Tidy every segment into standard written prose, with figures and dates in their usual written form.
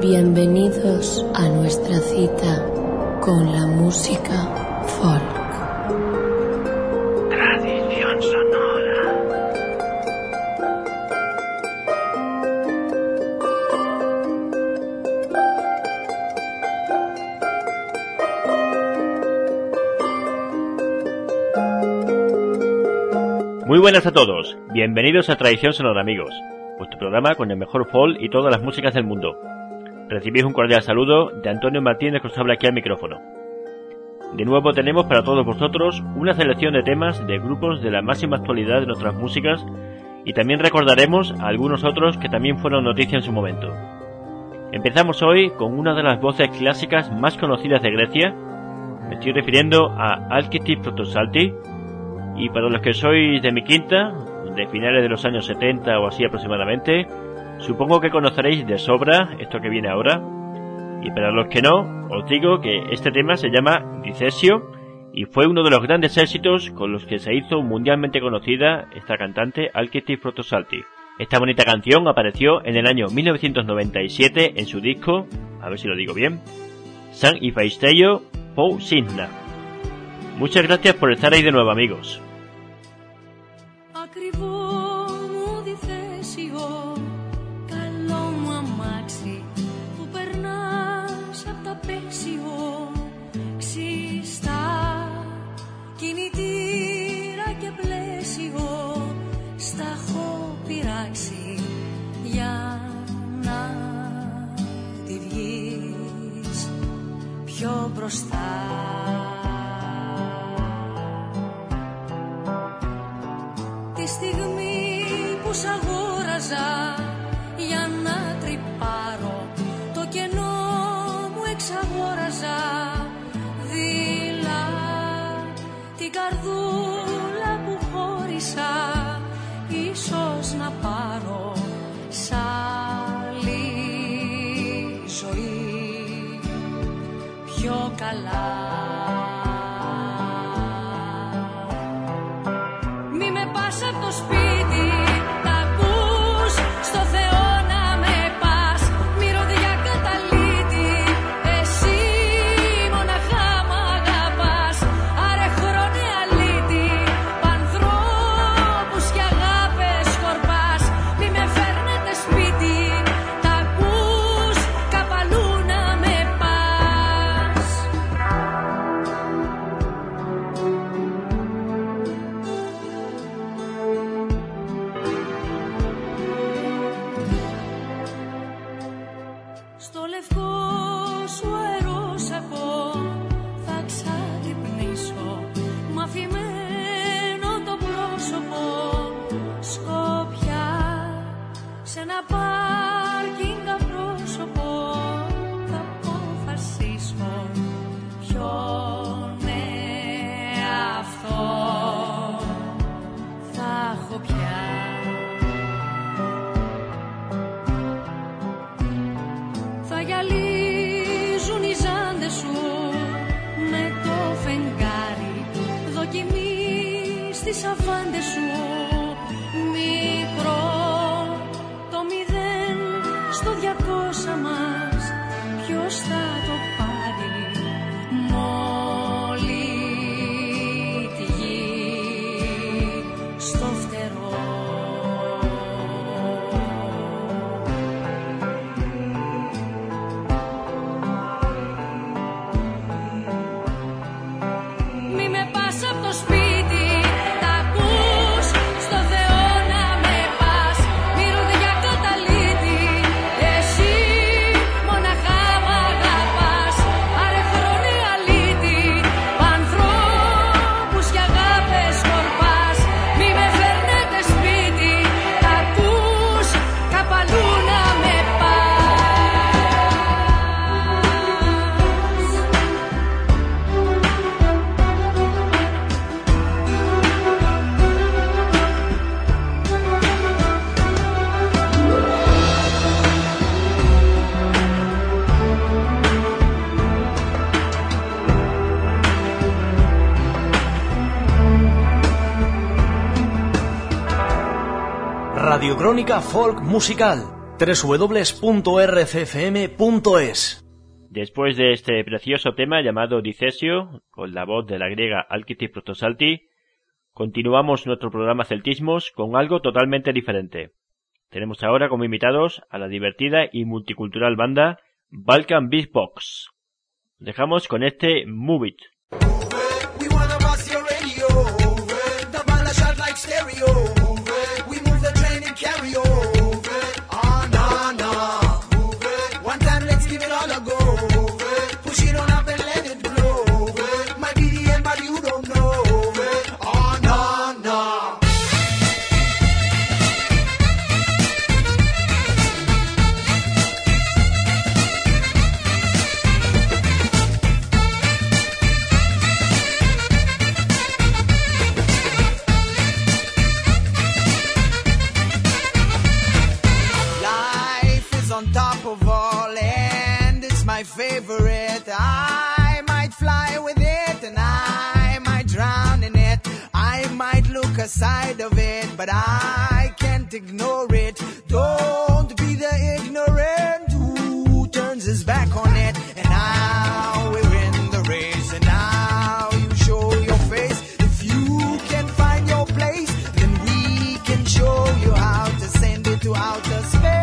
Bienvenidos a nuestra cita con la música folk. Tradición sonora. Muy buenas a todos, bienvenidos a Tradición Sonora, amigos, vuestro programa con el mejor folk y todas las músicas del mundo. Recibís un cordial saludo de Antonio Martínez, que os habla aquí al micrófono. De nuevo tenemos para todos vosotros una selección de temas de grupos de la máxima actualidad de nuestras músicas, y también recordaremos a algunos otros que también fueron noticia en su momento. Empezamos hoy con una de las voces clásicas más conocidas de Grecia. Me estoy refiriendo a Alkiti Protosalti, y para los que sois de mi quinta, de finales de los años 70 o así aproximadamente, supongo que conoceréis de sobra esto que viene ahora. Y para los que no, os digo que este tema se llama Dicesio y fue uno de los grandes éxitos con los que se hizo mundialmente conocida esta cantante Alkiti Protosalti. Esta bonita canción apareció en el año 1997 en su disco, a ver si lo digo bien, San Ifaisteio Pou Sinna. Muchas gracias por estar ahí de nuevo, amigos. Πιο μπροστά. Τη στιγμή που σ' αγόραζα για να τρυπάρω, το κενό μου εξαγόραζα δειλά. Την καρδούλα που χώρισα ίσως να πάρω σ' άλλη ζωή πιο καλά. Μη με πας απ' το σπίτι, τα ακούς, στο Θεό να με πας. Μυρωδιά καταλήτη, εσύ μοναχά μ' αγαπάς. Άρε χρόνε αλήτη, πανθρώπους και αγάπες σκορπάς. Μη με φέρνετε σπίτι, τα ακούς, καπαλού να με πας. Στο λευκό σου αερόσακο θα ξαγρυπνήσω, μ' αφημένο το πρόσωπο σκόπια σε ένα πάρκινγκ απρόσωπο θα αποφασίσω ποιον εαυτό θα έχω πια. Θα γυαλίζουν οι ζάντες σου με το φεγγάρι, δοκιμή στις αβάντες σου μικρό. Το 0 στο 200 μας ποιος θα το πάρει? Μόλι τη γη στο φτερό. Μη με πας απ' το σπίτι, τα ακούς, στο Θεό να με πας. Μυρωδιά καταλήτη, εσύ μοναχά μ' αγαπάς. Άρε χρόνε αλήτη, ανθρώπους και αγάπες σκορπάς. Μη με φέρνετε σπίτι, τα ακούς, καπαλού να με πας. Radiocrónica Folk Musical. www.rcfm.es. Después de este precioso tema llamado Dicesio, con la voz de la griega Alkiti Protosalti, continuamos nuestro programa Celtismos con algo totalmente diferente. Tenemos ahora como invitados a la divertida y multicultural banda Balkan Beatbox. Dejamos con este Move It. Favorite, I might fly with it and I might drown in it. I might look aside of it, but I can't ignore it. Don't be the ignorant who turns his back on it. And now we're in the race, and now you show your face. If you can find your place, then we can show you how to send it to outer space.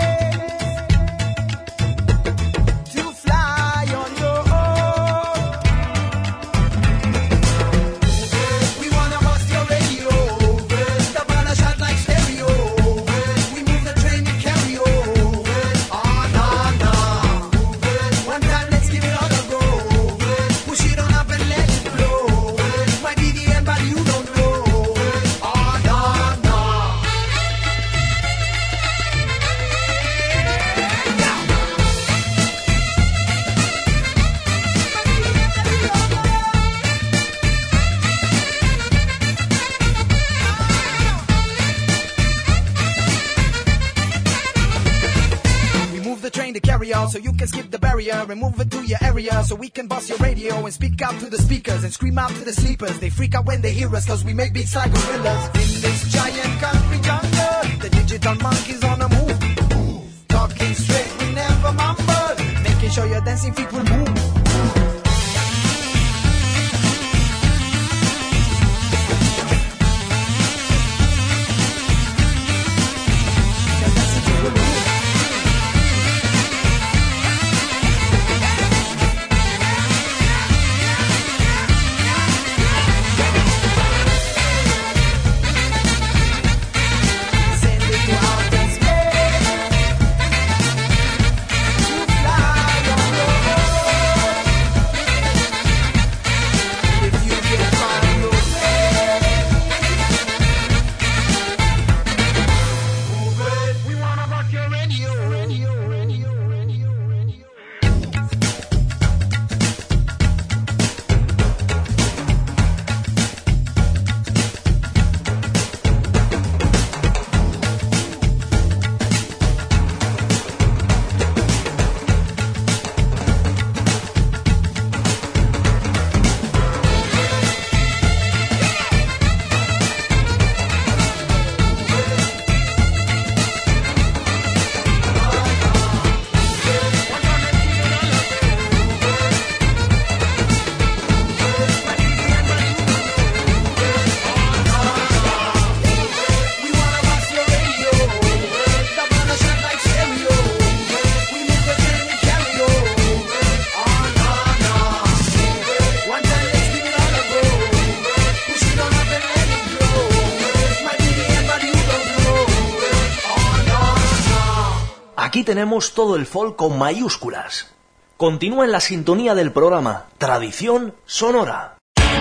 So you can skip the barrier and move it to your area. So we can bust your radio and speak out to the speakers and scream out to the sleepers. They freak out when they hear us cause we make beats like gorillas. In this giant country jungle, the digital monkeys on the move. Talking straight, we never mumble. Making sure your dancing feet will move. Aquí tenemos todo el folk con mayúsculas. Continúa en la sintonía del programa Tradición Sonora.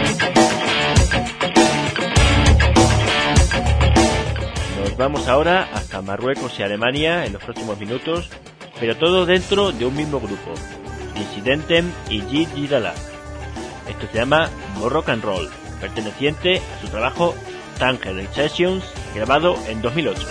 Nos vamos ahora hasta Marruecos y Alemania en los próximos minutos, pero todo dentro de un mismo grupo, Dissidentem y Jidala. Esto se llama Rock and Roll, perteneciente a su trabajo Tanger Sessions, grabado en 2008.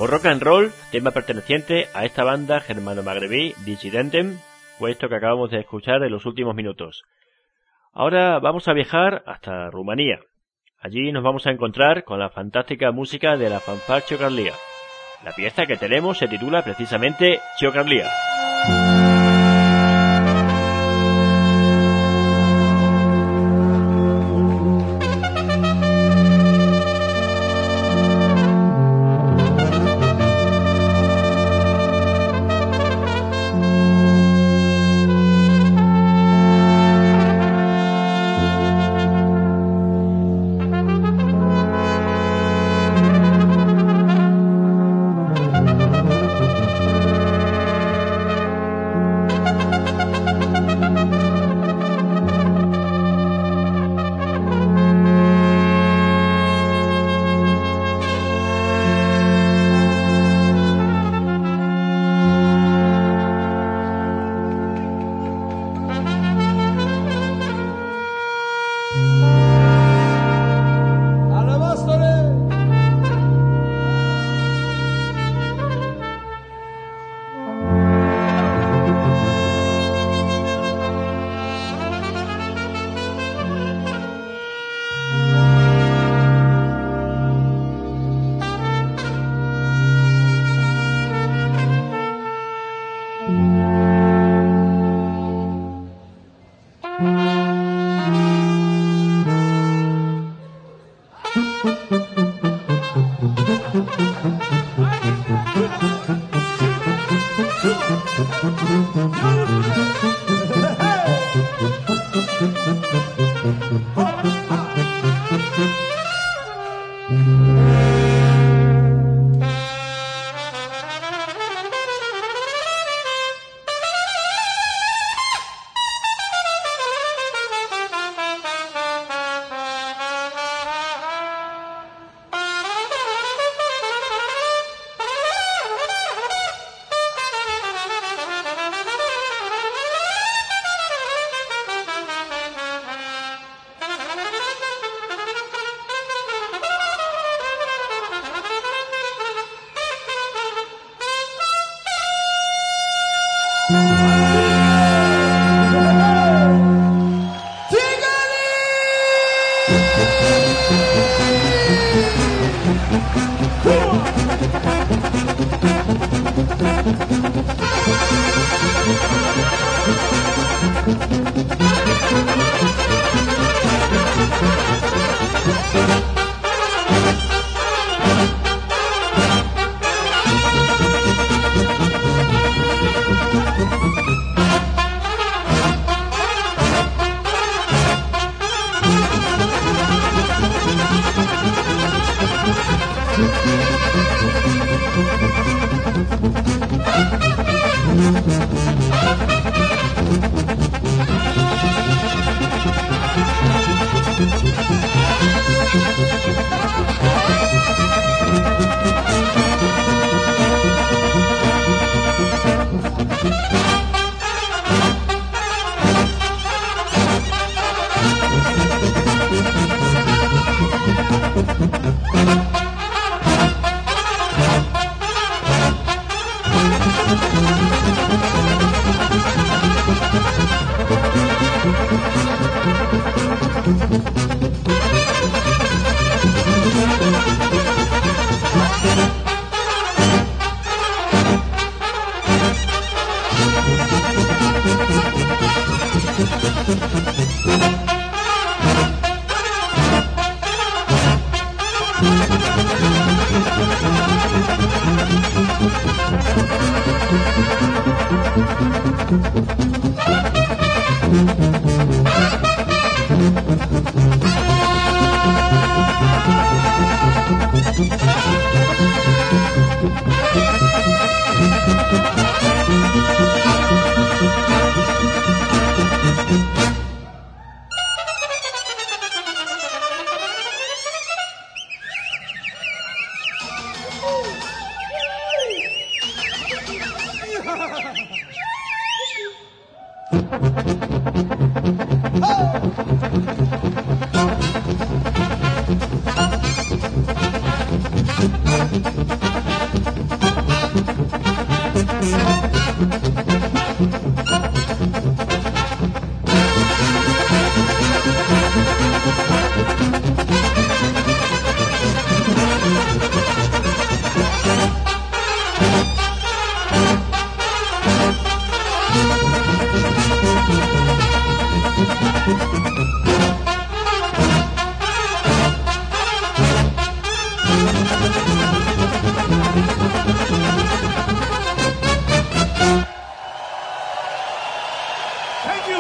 O Rock and Roll, tema perteneciente a esta banda germano-magrebí Dissidentem, fue esto que acabamos de escuchar en los últimos minutos. Ahora vamos a viajar hasta Rumanía. Allí nos vamos a encontrar con la fantástica música de la fanfare Ciocărlia. La pieza que tenemos se titula precisamente Ciocărlia.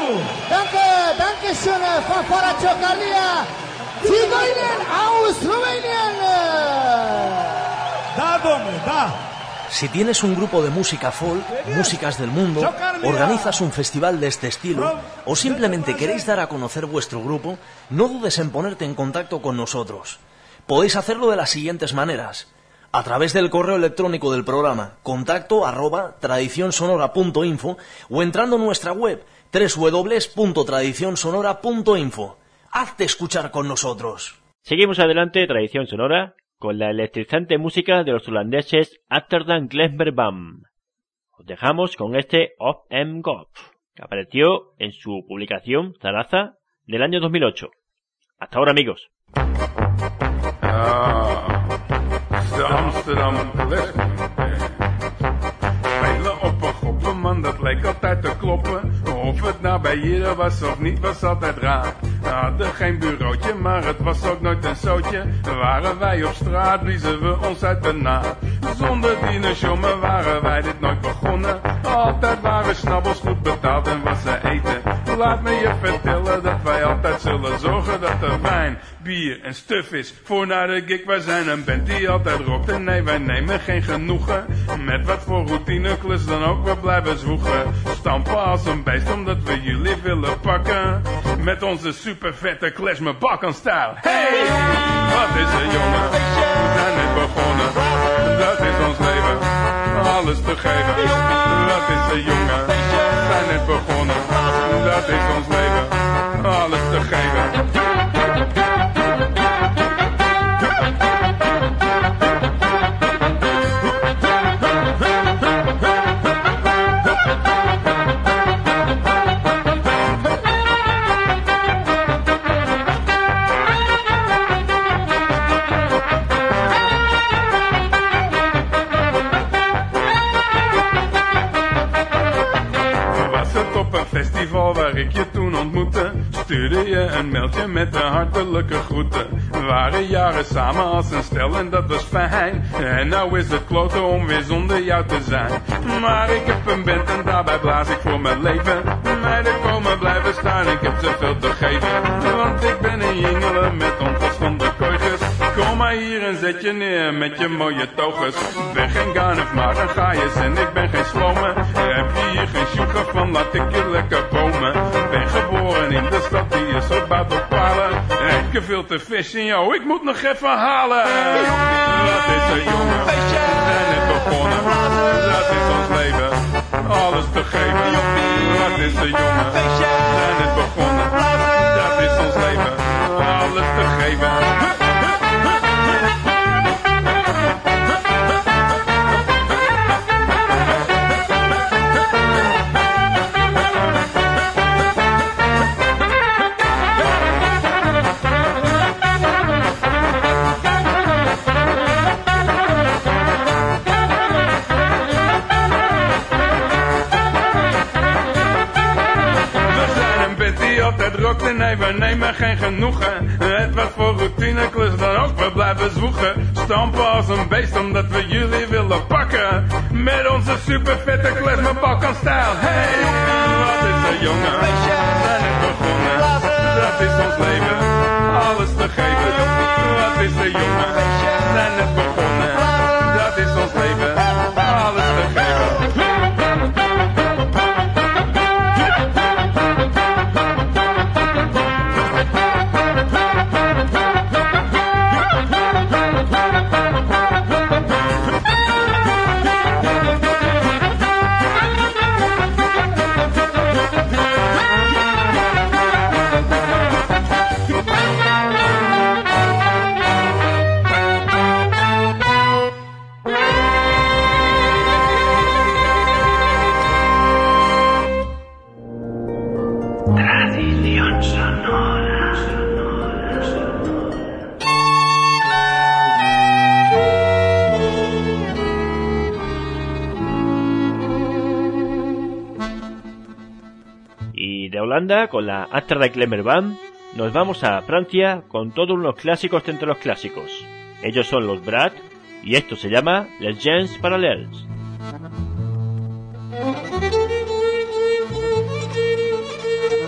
Danke schön, von Chocalia. Zigoinen aus Rumänien. Da, domne, da. Si tienes un grupo de música folk, músicas del mundo, organizas un festival de este estilo o simplemente queréis dar a conocer vuestro grupo, no dudes en ponerte en contacto con nosotros. Podéis hacerlo de las siguientes maneras: a través del correo electrónico del programa contacto@tradicionsonora.info o entrando en nuestra web www.tradicionsonora.info. Hazte escuchar con nosotros. Seguimos adelante, Tradición Sonora, con la electrizante música de los holandeses Amsterdam Klezmer Band. Os dejamos con este Of M. God, que apareció en su publicación Zaraza del año 2008. Hasta ahora, amigos. De Amsterdam Klezmer. Spelen op een goppenman, dat leek altijd te kloppen. Of het nou bij Jere was of niet, was altijd raar. We hadden geen bureautje, maar het was ook nooit een zootje. Waren wij op straat, bliezen we ons uit de naad. Zonder dienersjommen waren wij dit nooit begonnen. Altijd waren snabbels goed betaald en was er eten. Laat me je vertellen dat wij altijd zullen zorgen dat er wijn, bier en stuf is voor na de gig. Wij zijn een band die altijd rokt en nee, wij nemen geen genoegen met wat voor routineklus dan ook, we blijven zwoegen. Stampen als een beest omdat we jullie willen pakken met onze super vette Klezmer Balkan-stijl. Hey, wat is er jongen, we zijn net begonnen, dat is ons leven, alles te geven. Wat is er jongen, we zijn net begonnen, dat is ons leven, alles te geven. Festival waar ik je toen ontmoette, stuurde je een mailtje met de hartelijke groeten. We waren jaren samen als een stel en dat was fijn. En nou is het kloten om weer zonder jou te zijn. Maar ik heb een band en daarbij blaas ik voor mijn leven. Meiden komen blijven staan, ik heb zoveel te geven. Want ik ben een jingelen met onverstonden kooitjes. Kom maar hier en zet je neer met je mooie toges. Ik ben geen Garnef, maar een gaaiers en ik ben geen slome. Heb je hier geen sugar van, laat ik je lekker bomen. Ben geboren in de stad die is opbouwt op palen. Heb je veel te vissen, joh, ik moet nog even halen. Wat is er jongen, we zijn net begonnen. Dat is ons leven, alles te geven. Wat is er jongen, we zijn net begonnen. Dat is ons leven, alles te geven. En nee, we nemen geen genoegen. Het was voor routineklus dan ook, we blijven zwoegen. Stampen als een beest omdat we jullie willen pakken met onze super vette Klezmer Balkan-stijl. Hey, wat is er jongen, we zijn net begonnen. Dat is ons leven, alles te geven. Wat is er jongen, we zijn net begonnen. Dat is ons leven, alles te geven. Tradición sonora. Y de Holanda, con la Amsterdam Klezmer Band, nos vamos a Francia con todos unos clásicos entre los clásicos. Ellos son los Brad y esto se llama Les Gens Parallels.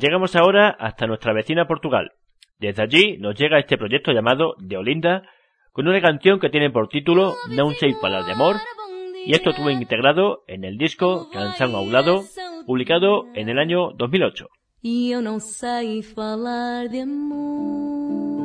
Llegamos ahora hasta nuestra vecina Portugal. Desde allí nos llega este proyecto llamado De Olinda, con una canción que tiene por título Non sei falar de amor, y esto estuvo integrado en el disco Canção ao Lado, publicado en el año 2008. E eu não sei falar de amor.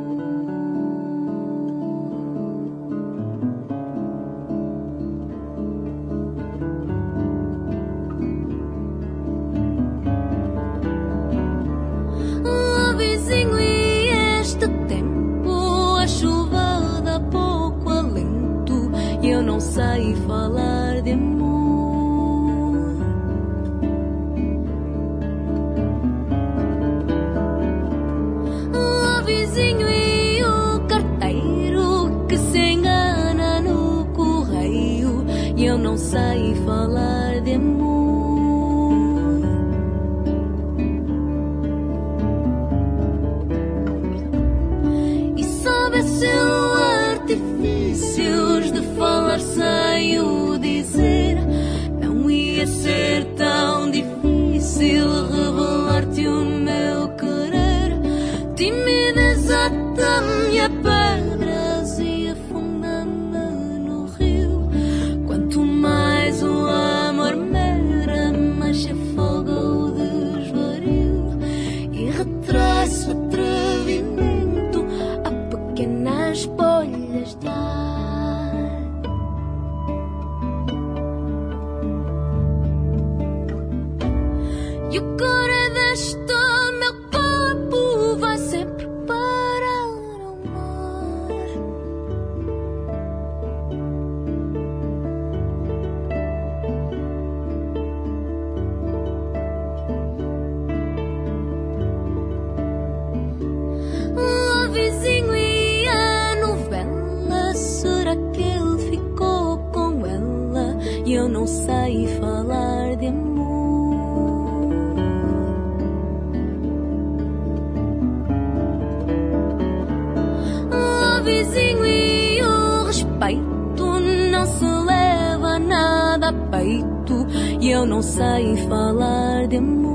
Oh, vizinho, e este tempo, a chuva dá pouco alento, e eu não sei falar de amor. Eu não sei falar de amor. E soubesse artifícios de falar sem o dizer, não ia ser tão difícil revelar-te o meu querer. Timidez ata-me a pedras e afunda-me no rio. Quanto mais o amor medra, mais se afoga o desvario e retrai-se o atrevimento a pequenas bolhas de ar. E o cor deste meu corpo vai sempre parar ao mar. O vizinho e a novela, será que ele ficou com ela? E eu não sei falar de amor. O vizinho e o respeito não se leva nada a peito, e eu não sei falar de amor.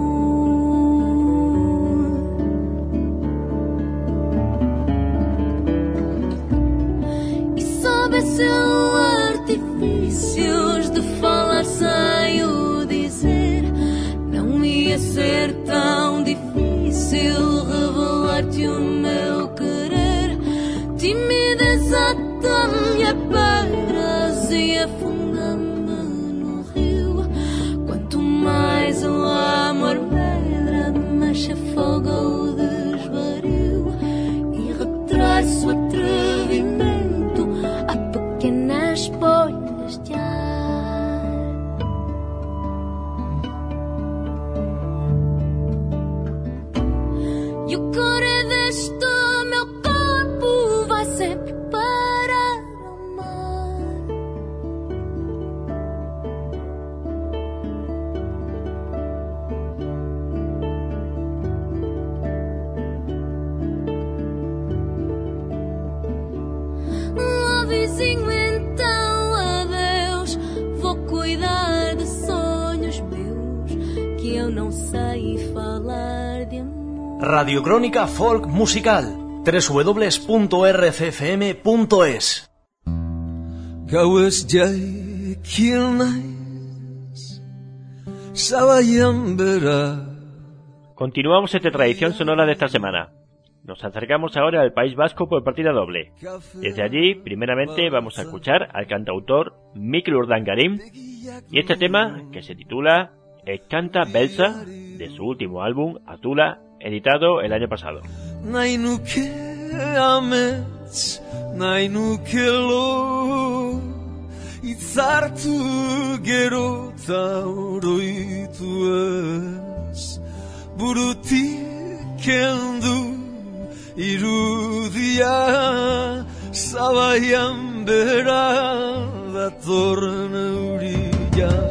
E soubesse artifícios de falar sem o dizer, não ia ser tão difícil revelar-te o meu querer. Timidez ata-me a pedras e afunda-me no rio. Quanto mais o amor medra, mais se afoga o desvario e retrai-se o atrevimento a pequenas bolhas de ar. E o cor deste meu corpo vai sempre parar ao mar. Oh, vizinho, então adeus, vou cuidar de sonhos meus, que eu não sei falar de amor. Radiocrónica Folk Musical, www.rcfm.es. Gaues jai kilnais sabayambera. Continuamos esta tradición sonora de esta semana. Nos acercamos ahora al País Vasco por partida doble. Desde allí, primeramente, vamos a escuchar al cantautor Mikel Urdangarin y este tema que se titula Canta Belsa, de su último álbum, Atula, editado el año pasado. Nainuke amets, nainuke lo, itzartu gero tauroitu ez, burutik kendu irudia, zabaian bera datorren eurila.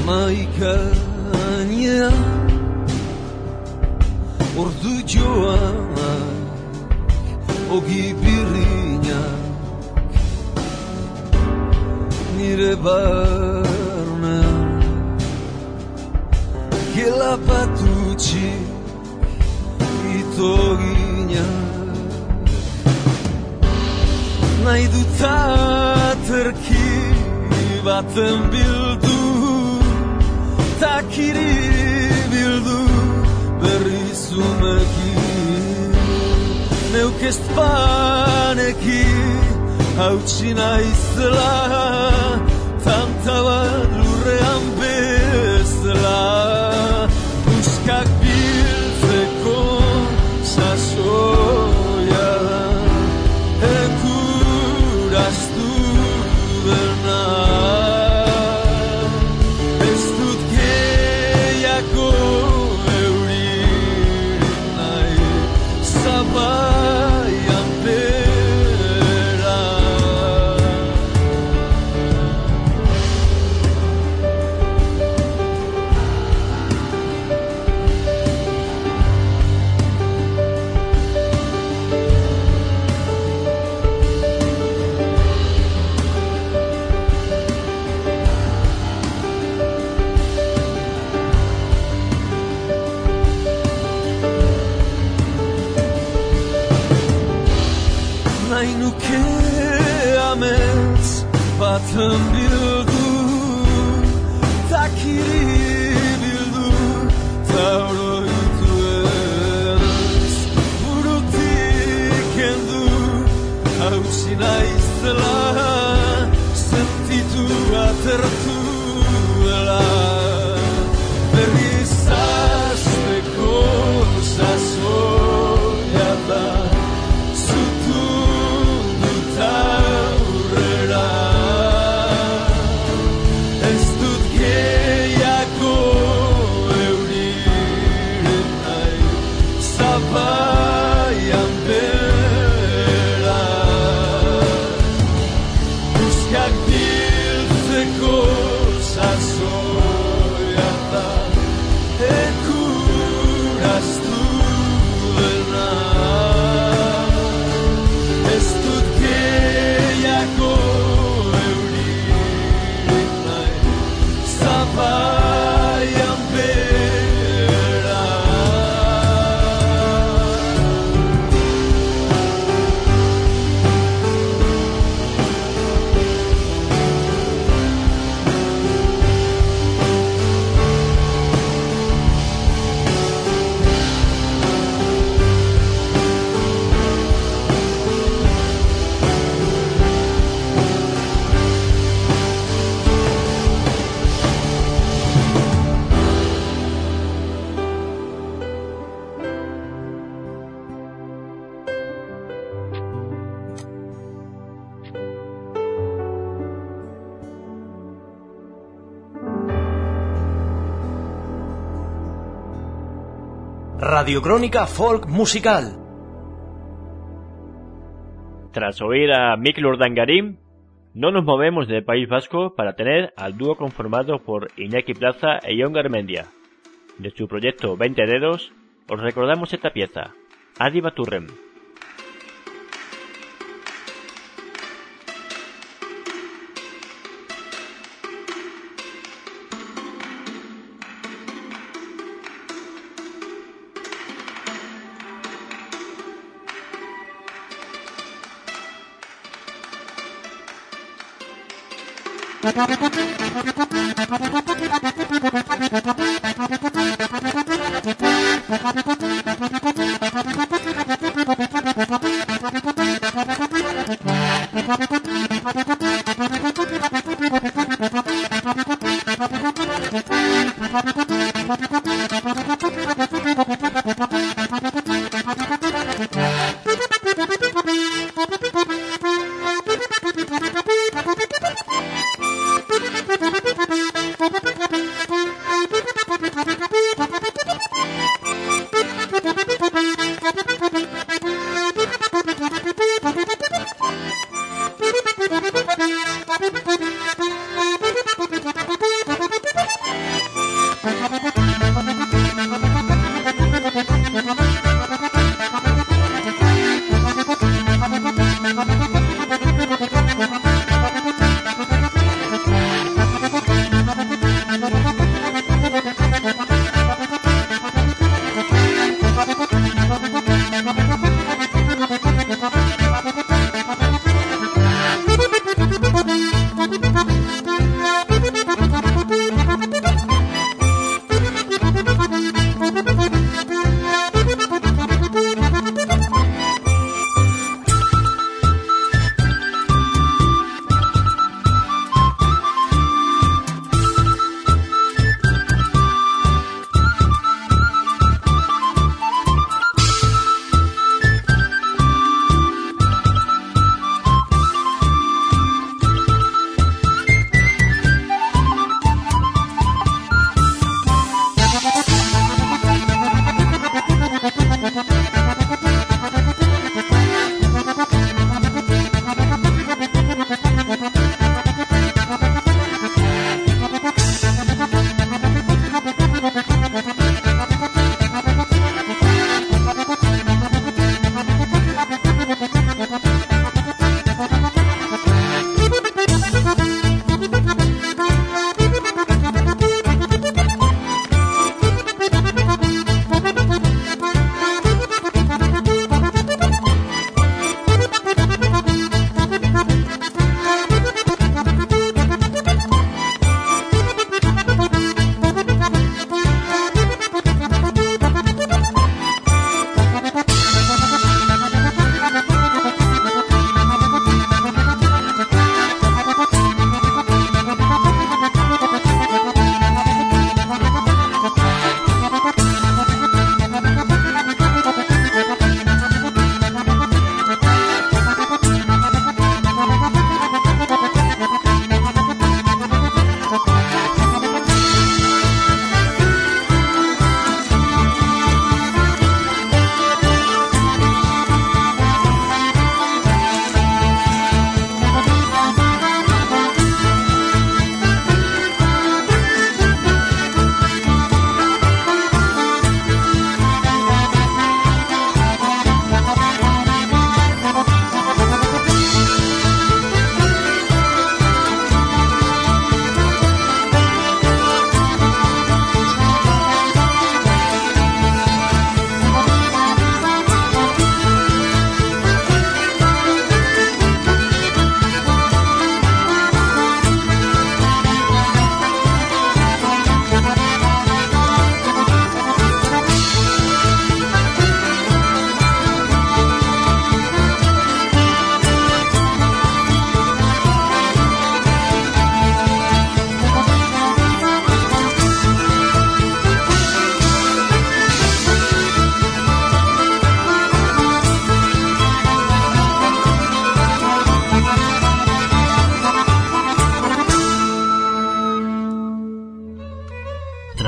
Maikainean ordu joanak ogi birriñak nire barnean gela bat utxik itoginak nahi dut aterki baten bildu takiri bildu berrizumekin neuk ez paneki hautsi naizela tanta bat lurrean bezala buskak biltzeko sasoia ekuraztu dena baten bildu, takiri bildu, ta oroitu ez, burutik kendu, hautsi naizela, sentitu atertu dela, berriz hasteko sasoia da, Radiocrónica Folk Musical. Tras oír a Mikel Urdangarín, no nos movemos del País Vasco para tener al dúo conformado por Iñaki Plaza e Jon Garmendia. De su proyecto 20 Dedos, os recordamos esta pieza, Adi Baturrem.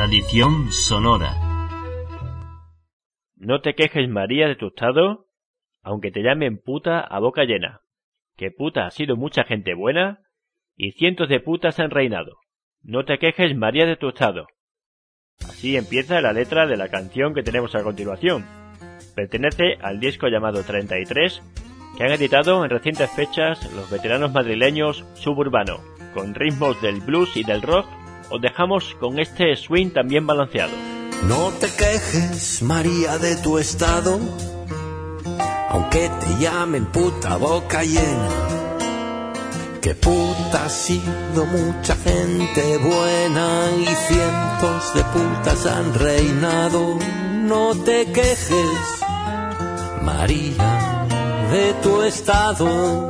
Tradición sonora. No te quejes, María, de tu estado, aunque te llamen puta a boca llena, que puta ha sido mucha gente buena y cientos de putas han reinado. No te quejes, María, de tu estado. Así empieza la letra de la canción que tenemos a continuación. Pertenece al disco llamado 33, que han editado en recientes fechas los veteranos madrileños Suburbano. Con ritmos del blues y del rock, os dejamos con este swing también balanceado. No te quejes, María, de tu estado, aunque te llamen puta boca llena, que puta ha sido mucha gente buena y cientos de putas han reinado. No te quejes, María, de tu estado.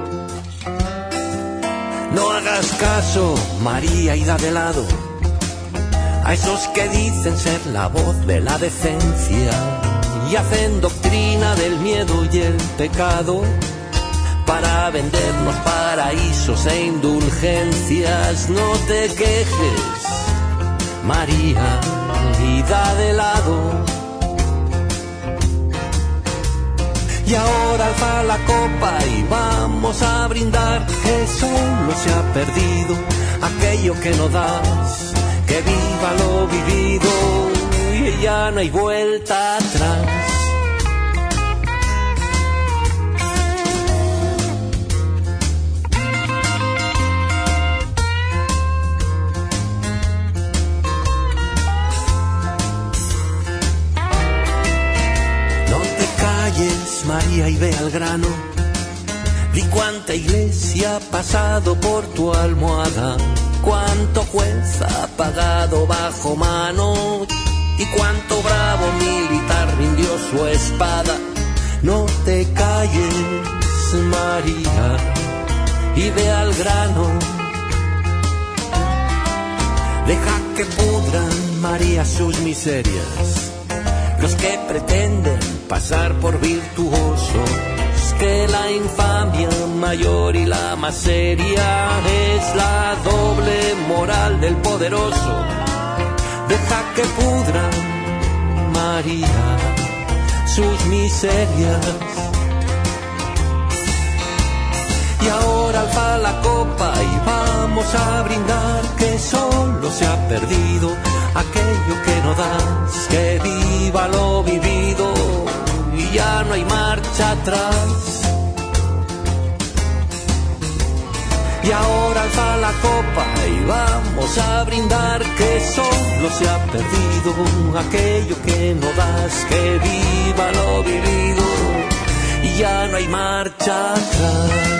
No hagas caso, María, y da de lado a esos que dicen ser la voz de la decencia y hacen doctrina del miedo y el pecado para vendernos paraísos e indulgencias. No te quejes, María, y da de lado. Y ahora alza la copa y vamos a brindar, que solo se ha perdido aquello que no das, que viva lo vivido y ya no hay vuelta atrás. María, y ve al grano, di cuánta iglesia ha pasado por tu almohada, cuánto juez ha pagado bajo mano y cuánto bravo militar rindió su espada. No te calles, María, y ve al grano, deja que pudran, María, sus miserias los que pretenden pasar por virtuosos, que la infamia mayor y la más seria es la doble moral del poderoso. Deja que pudran, María, sus miserias. Y ahora alza la copa y vamos a brindar, que solo se ha perdido aquello que no das, que viva lo vivido y ya no hay marcha atrás. Y ahora alza la copa y vamos a brindar, que solo se ha perdido aquello que no das, que viva lo vivido y ya no hay marcha atrás.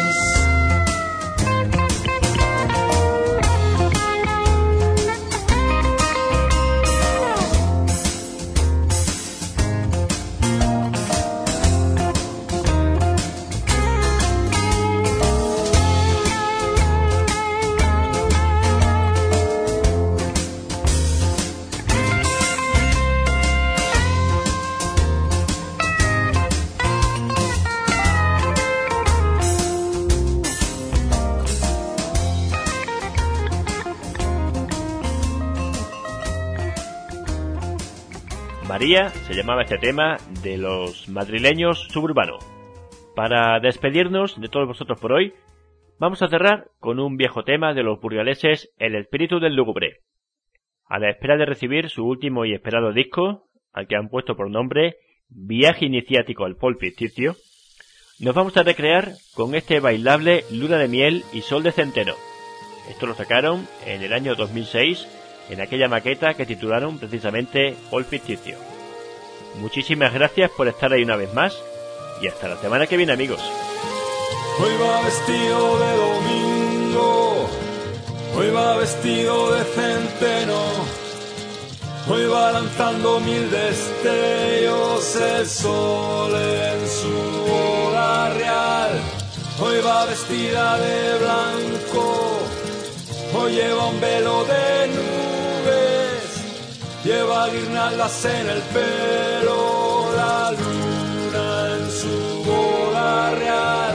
María se llamaba este tema de los madrileños Suburbano. Para despedirnos de todos vosotros por hoy, vamos a cerrar con un viejo tema de los burgaleses, El espíritu del lúgubre. A la espera de recibir su último y esperado disco, al que han puesto por nombre Viaje iniciático al folk ficticio, nos vamos a recrear con este bailable Luna de miel y sol de centeno. Esto lo sacaron en el año 2006, en aquella maqueta que titularon precisamente Folk Ficticio. Muchísimas gracias por estar ahí una vez más y hasta la semana que viene, amigos. Hoy va vestido de domingo, hoy va vestido de centeno, hoy va lanzando mil destellos el sol en su hora real. Hoy va vestida de blanco, hoy lleva un velo de nubes, lleva guirnaldas en el pelo, la luna en su boda real.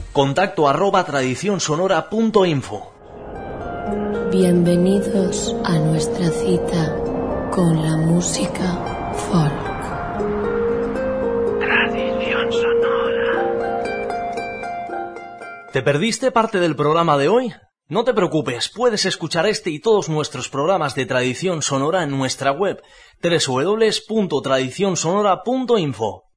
contacto@tradicionsonora.info. Bienvenidos a nuestra cita con la música folk. Tradición sonora. ¿Te perdiste parte del programa de hoy? No te preocupes, puedes escuchar este y todos nuestros programas de Tradición Sonora en nuestra web www.tradicionsonora.info.